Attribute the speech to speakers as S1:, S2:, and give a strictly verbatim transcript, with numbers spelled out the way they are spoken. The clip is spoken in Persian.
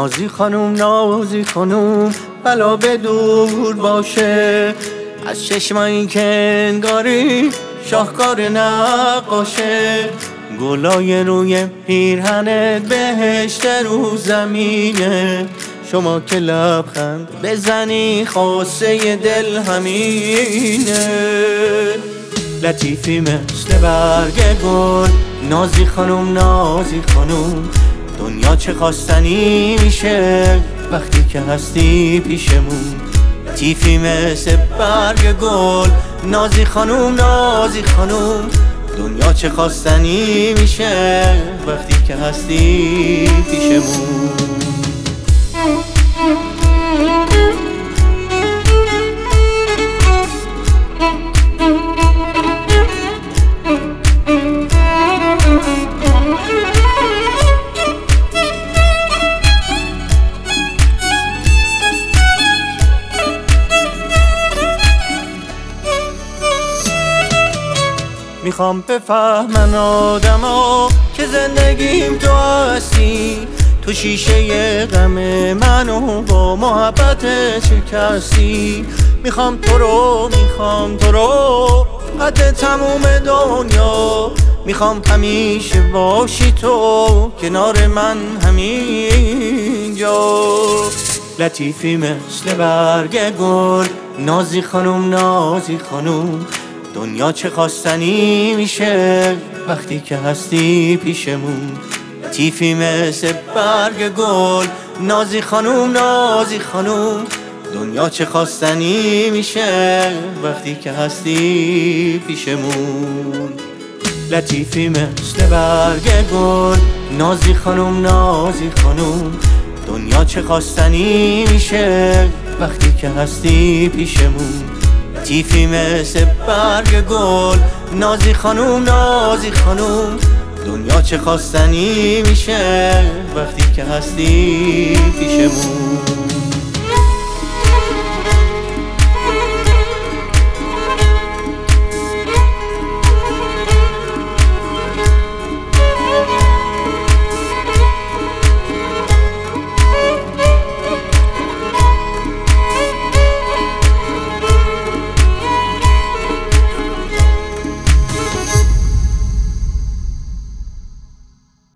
S1: نازی خانوم نازی خانوم بلا به دور باشه از چشمایی که انگاری شاهکار نقاشه، گلای روی پیرهنت بهشت رو زمینه، شما که لبخند بزنی خواسته دل همینه. لطیفی مثل برگ گل نازی خانوم نازی خانوم، دنیا چه خواستنی میشه وقتی که هستی پیشمون. لطیفی مثل برگ گل نازی خانوم نازی خانوم، دنیا چه خواستنی میشه وقتی که هستی پیشمون. میخوام بفهمن آدما که زندگیم تو هستی، تو شیشه غم منو با محبت شکستی. میخوام تو رو میخوام تو رو قد تموم دنیا، میخوام همیشه باشی تو کنار من همینجا. لطیفی مثل برگ گل نازی خانوم نازی خانوم، دنیا چه خواستنی میشه وقتی که هستی پیشمون. لطیفی مثل برگ گل نازی خانوم نازی خانوم، دنیا چه خواستنی میشه وقتی که هستی پیشمون. لطیفی مثل برگ گل نازی خانوم نازی خانوم، دنیا چه خواستنی میشه وقتی که هستی پیشمون. لطیفی مثل برگ گل نازی خانوم نازی خانوم، دنیا چه خواستنی میشه وقتی که هستی پیشمون.